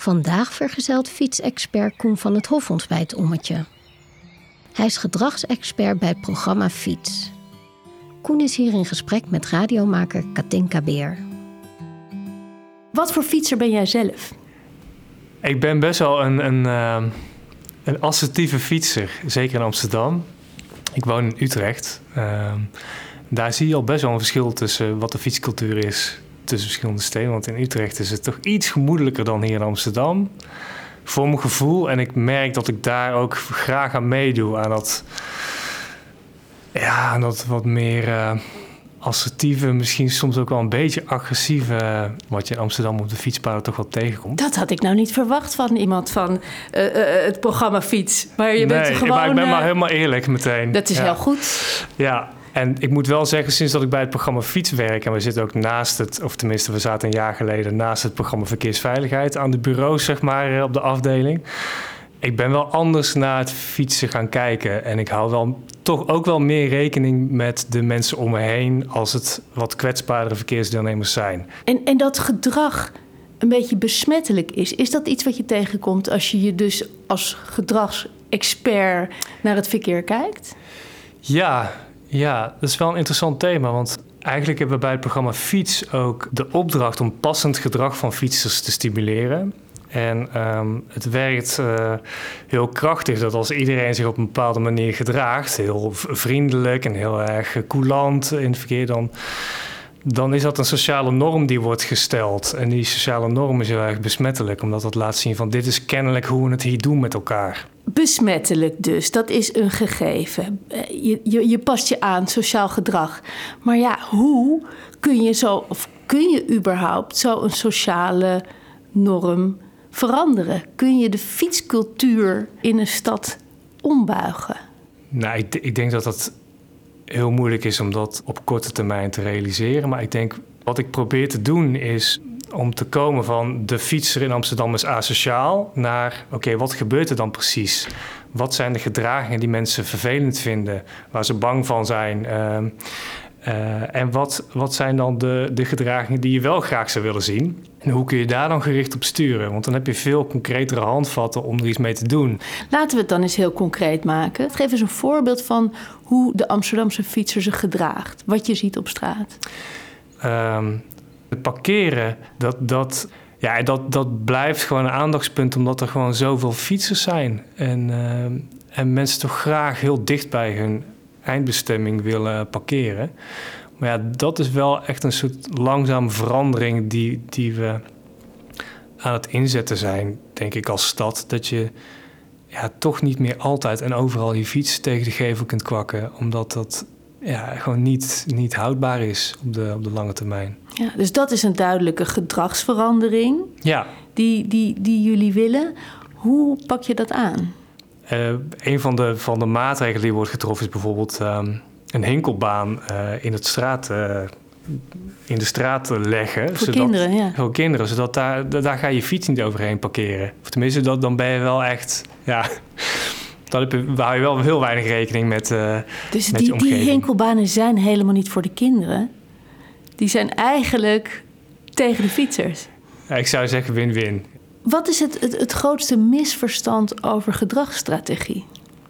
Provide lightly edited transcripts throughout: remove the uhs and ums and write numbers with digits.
Vandaag vergezelt fietsexpert Koen van het Hof ons bij het ommetje. Hij is gedragsexpert bij het programma Fiets. Koen is hier in gesprek met radiomaker Katinka Beer. Wat voor fietser ben jij zelf? Ik ben best wel een assertieve fietser, zeker in Amsterdam. Ik woon in Utrecht. Daar zie je al best wel een verschil tussen wat de fietscultuur is tussen verschillende steden. Want in Utrecht is het toch iets gemoedelijker dan hier in Amsterdam. Voor mijn gevoel. En ik merk dat ik daar ook graag aan meedoe. Aan dat wat meer assertieve, misschien soms ook wel een beetje agressieve, wat je in Amsterdam op de fietspaden toch wel tegenkomt. Dat had ik nou niet verwacht van iemand van het programma Fiets. Maar je bent gewoon... maar ik ben maar helemaal eerlijk meteen. Dat is heel goed. Ja, en ik moet wel zeggen, sinds dat ik bij het programma Fiets werk, en we zitten ook naast het, of tenminste we zaten een jaar geleden naast het programma Verkeersveiligheid aan de bureaus, zeg maar, op de afdeling. Ik ben wel anders naar het fietsen gaan kijken. En ik hou wel toch ook wel meer rekening met de mensen om me heen als het wat kwetsbaardere verkeersdeelnemers zijn. En dat gedrag een beetje besmettelijk is dat iets wat je tegenkomt als je dus als gedragsexpert naar het verkeer kijkt? Ja, dat is wel een interessant thema, want eigenlijk hebben we bij het programma Fiets ook de opdracht om passend gedrag van fietsers te stimuleren. En het werkt heel krachtig dat als iedereen zich op een bepaalde manier gedraagt, heel vriendelijk en heel erg coulant in het verkeer, dan is dat een sociale norm die wordt gesteld. En die sociale norm is heel erg besmettelijk, omdat dat laat zien van dit is kennelijk hoe we het hier doen met elkaar. Besmettelijk dus, dat is een gegeven. Je past je aan, sociaal gedrag. Maar ja, hoe kun je überhaupt zo een sociale norm veranderen? Kun je de fietscultuur in een stad ombuigen? Nou, ik denk dat dat heel moeilijk is om dat op korte termijn te realiseren. Maar ik denk, wat ik probeer te doen is om te komen van de fietser in Amsterdam is asociaal naar, oké, wat gebeurt er dan precies? Wat zijn de gedragingen die mensen vervelend vinden, waar ze bang van zijn? En wat zijn dan de gedragingen die je wel graag zou willen zien? En hoe kun je daar dan gericht op sturen? Want dan heb je veel concretere handvatten om er iets mee te doen. Laten we het dan eens heel concreet maken. Geef eens een voorbeeld van hoe de Amsterdamse fietser zich gedraagt. Wat je ziet op straat. Het parkeren, dat blijft gewoon een aandachtspunt, omdat er gewoon zoveel fietsers zijn. En mensen toch graag heel dicht bij hun eindbestemming willen parkeren. Maar ja, dat is wel echt een soort langzame verandering die we aan het inzetten zijn, denk ik, als stad. Dat je toch niet meer altijd en overal je fiets tegen de gevel kunt kwakken, omdat dat gewoon niet houdbaar is op de lange termijn. Ja, dus dat is een duidelijke gedragsverandering die jullie willen. Hoe pak je dat aan? Een van de maatregelen die wordt getroffen is bijvoorbeeld een hinkelbaan in de straat leggen. Voor kinderen, ja. Voor kinderen, zodat daar ga je fiets niet overheen parkeren. Of tenminste, dan ben je wel echt... Ja, daar hou je wel heel weinig rekening met dus met je omgeving. Die hinkelbanen zijn helemaal niet voor de kinderen. Die zijn eigenlijk tegen de fietsers. Ja, ik zou zeggen win-win. Wat is het grootste misverstand over gedragsstrategie?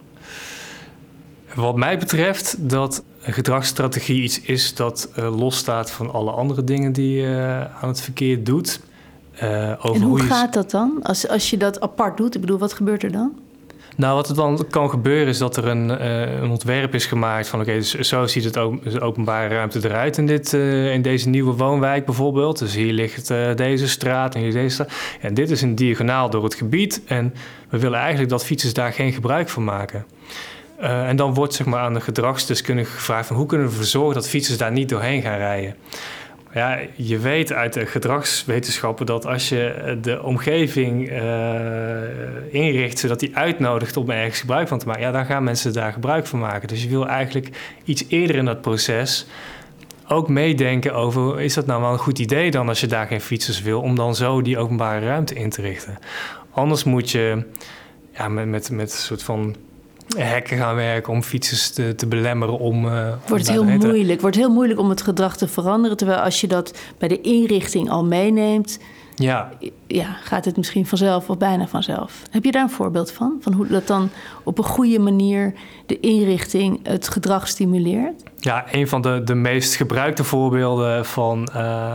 Wat mij betreft dat een gedragsstrategie iets is dat losstaat van alle andere dingen die je aan het verkeer doet. En hoe gaat dat dan? Als je dat apart doet, ik bedoel, wat gebeurt er dan? Nou, wat er dan kan gebeuren is dat er een ontwerp is gemaakt van... dus zo ziet de openbare ruimte eruit in deze nieuwe woonwijk bijvoorbeeld. Dus hier ligt deze straat en hier deze straat. En dit is een diagonaal door het gebied. En we willen eigenlijk dat fietsers daar geen gebruik van maken. En dan wordt zeg maar aan de gedragsdeskundige gevraagd van hoe kunnen we ervoor zorgen dat fietsers daar niet doorheen gaan rijden. Ja, je weet uit de gedragswetenschappen dat als je de omgeving inricht zodat die uitnodigt om ergens gebruik van te maken, dan gaan mensen daar gebruik van maken. Dus je wil eigenlijk iets eerder in dat proces ook meedenken over, is dat nou wel een goed idee dan als je daar geen fietsers wil, om dan zo die openbare ruimte in te richten. Anders moet je met een soort van hekken gaan werken om fietsers te belemmeren om... Wordt heel moeilijk om het gedrag te veranderen. Terwijl als je dat bij de inrichting al meeneemt, gaat het misschien vanzelf of bijna vanzelf. Heb je daar een voorbeeld van? Van hoe dat dan op een goede manier de inrichting het gedrag stimuleert? Ja, een van de meest gebruikte voorbeelden van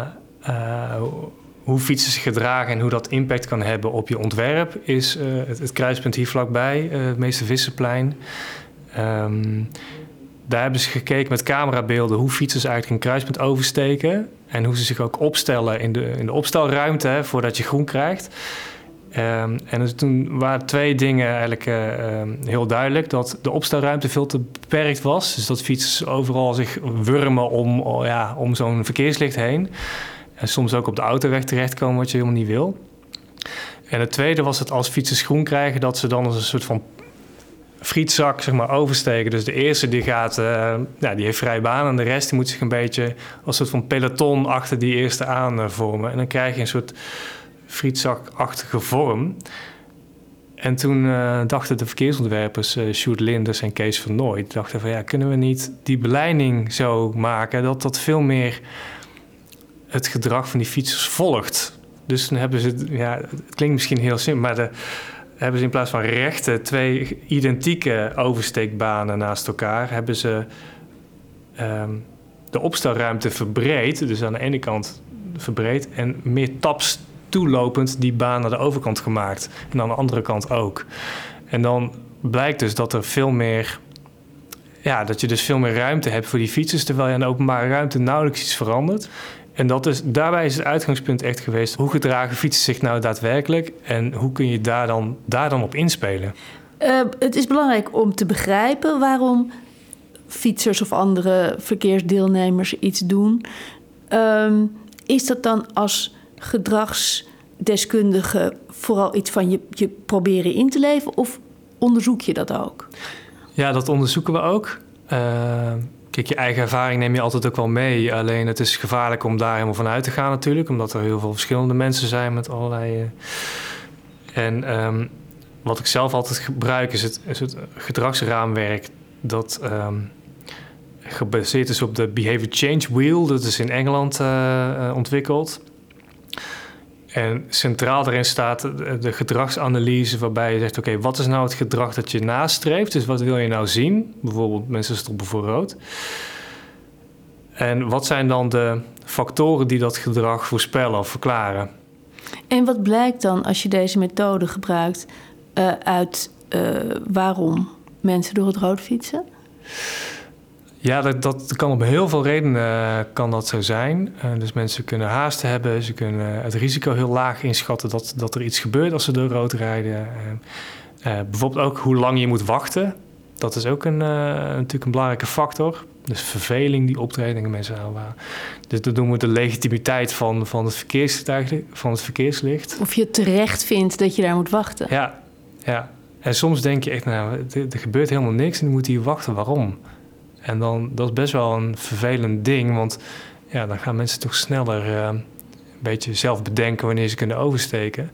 hoe fietsen zich gedragen en hoe dat impact kan hebben op je ontwerp is het kruispunt hier vlakbij, het Meester Visserplein. Daar hebben ze gekeken met camerabeelden hoe fietsers eigenlijk een kruispunt oversteken en hoe ze zich ook opstellen in de opstelruimte voordat je groen krijgt. En dus toen waren 2 dingen eigenlijk heel duidelijk. Dat de opstelruimte veel te beperkt was. Dus dat fietsers overal zich wurmen om zo'n verkeerslicht heen. En soms ook op de autoweg terechtkomen wat je helemaal niet wil. En het tweede was dat als fietsers groen krijgen, dat ze dan als een soort van frietzak zeg maar oversteken. Dus de eerste die gaat, die heeft vrije baan en de rest die moet zich een beetje als een soort van peloton achter die eerste aan vormen. En dan krijg je een soort frietzakachtige vorm. En toen dachten de verkeersontwerpers Sjoerd Linders en Kees van Nooit, dachten van kunnen we niet die beleiding zo maken dat veel meer het gedrag van die fietsers volgt. Dus dan hebben ze, het klinkt misschien heel simpel, maar hebben ze in plaats van rechte 2 identieke oversteekbanen naast elkaar, hebben ze de opstelruimte verbreed. Dus aan de ene kant verbreed en meer taps toelopend die baan naar de overkant gemaakt. En aan de andere kant ook. En dan blijkt dus dat er veel meer, dat je dus veel meer ruimte hebt voor die fietsers, terwijl je in de openbare ruimte nauwelijks iets verandert. En daarbij is het uitgangspunt echt geweest, hoe gedragen fietsers zich nou daadwerkelijk en hoe kun je daar dan op inspelen? Het is belangrijk om te begrijpen waarom fietsers of andere verkeersdeelnemers iets doen. Is dat dan als gedragsdeskundige vooral iets van je proberen in te leven of onderzoek je dat ook? Ja, dat onderzoeken we ook. Kijk, je eigen ervaring neem je altijd ook wel mee. Alleen het is gevaarlijk om daar helemaal van uit te gaan natuurlijk. Omdat er heel veel verschillende mensen zijn met allerlei... wat ik zelf altijd gebruik is het gedragsraamwerk dat gebaseerd is op de Behavior Change Wheel. Dat is in Engeland ontwikkeld. En centraal daarin staat de gedragsanalyse waarbij je zegt, oké, wat is nou het gedrag dat je nastreeft? Dus wat wil je nou zien? Bijvoorbeeld mensen stoppen voor rood. En wat zijn dan de factoren die dat gedrag voorspellen of verklaren? En wat blijkt dan als je deze methode gebruikt uit waarom mensen door het rood fietsen? Ja, dat kan op heel veel redenen kan dat zo zijn. Dus mensen kunnen haast hebben. Ze kunnen het risico heel laag inschatten dat er iets gebeurt als ze door rood rijden. Bijvoorbeeld ook hoe lang je moet wachten. Dat is ook natuurlijk een belangrijke factor. Dus verveling die optredingen mensen aanwaren. Dus dat noemen we de legitimiteit van het verkeerslicht. Of je terecht vindt dat je daar moet wachten. Ja. En soms denk je echt, er gebeurt helemaal niks en je moet hier wachten. Waarom? En dan, dat is best wel een vervelend ding, want dan gaan mensen toch sneller een beetje zelf bedenken wanneer ze kunnen oversteken.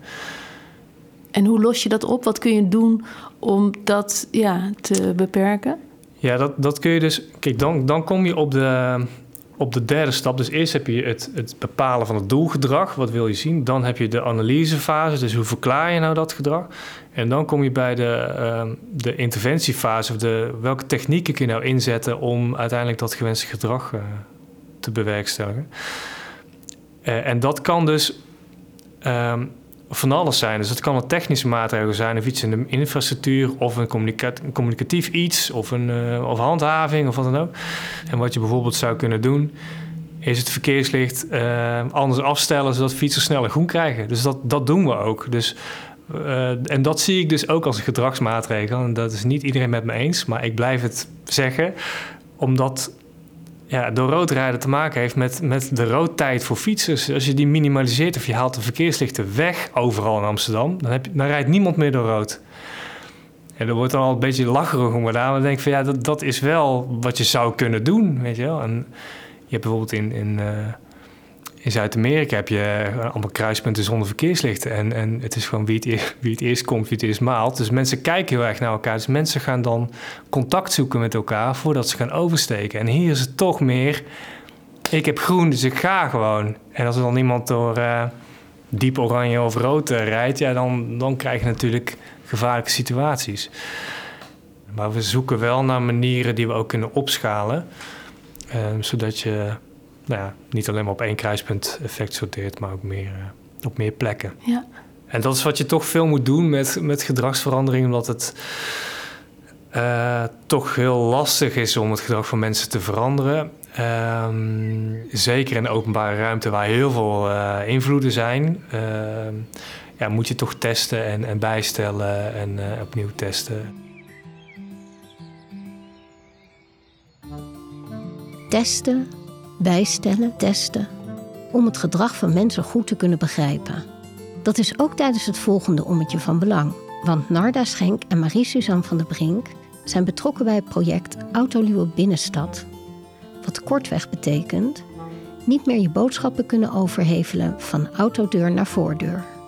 En hoe los je dat op? Wat kun je doen om dat te beperken? Ja, dat kun je dus... Kijk, dan kom je op de derde stap. Dus eerst heb je het bepalen van het doelgedrag. Wat wil je zien? Dan heb je de analysefase. Dus hoe verklaar je nou dat gedrag? En dan kom je bij de interventiefase. Of welke technieken kun je nou inzetten om uiteindelijk dat gewenste gedrag te bewerkstelligen. En dat kan dus van alles zijn. Dus het kan een technische maatregel zijn, of iets in de infrastructuur, of een communicatief iets, of handhaving, of wat dan ook. En wat je bijvoorbeeld zou kunnen doen, is het verkeerslicht anders afstellen, zodat fietsers sneller groen krijgen. Dus dat doen we ook. Dus, en dat zie ik dus ook als een gedragsmaatregel. En dat is niet iedereen met me eens, maar ik blijf het zeggen, omdat door rood rijden te maken heeft met de roodtijd voor fietsers. Als je die minimaliseert of je haalt de verkeerslichten weg overal in Amsterdam, dan rijdt niemand meer door rood. En er wordt dan al een beetje lacherig om gedaan. Maar dan denk ik van dat is wel wat je zou kunnen doen, weet je wel. En je hebt bijvoorbeeld in Zuid-Amerika heb je allemaal kruispunten zonder verkeerslichten. En het is gewoon wie het eerst komt, wie het eerst maalt. Dus mensen kijken heel erg naar elkaar. Dus mensen gaan dan contact zoeken met elkaar voordat ze gaan oversteken. En hier is het toch meer, ik heb groen, dus ik ga gewoon. En als er dan iemand door diep oranje of rood rijdt, ja, dan krijg je natuurlijk gevaarlijke situaties. Maar we zoeken wel naar manieren die we ook kunnen opschalen. Zodat je niet alleen maar op 1 kruispunt effect sorteert, maar ook op meer plekken. Ja. En dat is wat je toch veel moet doen met gedragsverandering, omdat het toch heel lastig is om het gedrag van mensen te veranderen. Zeker in de openbare ruimte waar heel veel invloeden zijn, moet je toch testen en bijstellen en opnieuw testen. Testen, bijstellen, testen. Om het gedrag van mensen goed te kunnen begrijpen. Dat is ook tijdens het volgende ommetje van belang. Want Narda Schenk en Marie-Suzanne van der Brink zijn betrokken bij het project Autoluwe Binnenstad. Wat kortweg betekent niet meer je boodschappen kunnen overhevelen van autodeur naar voordeur.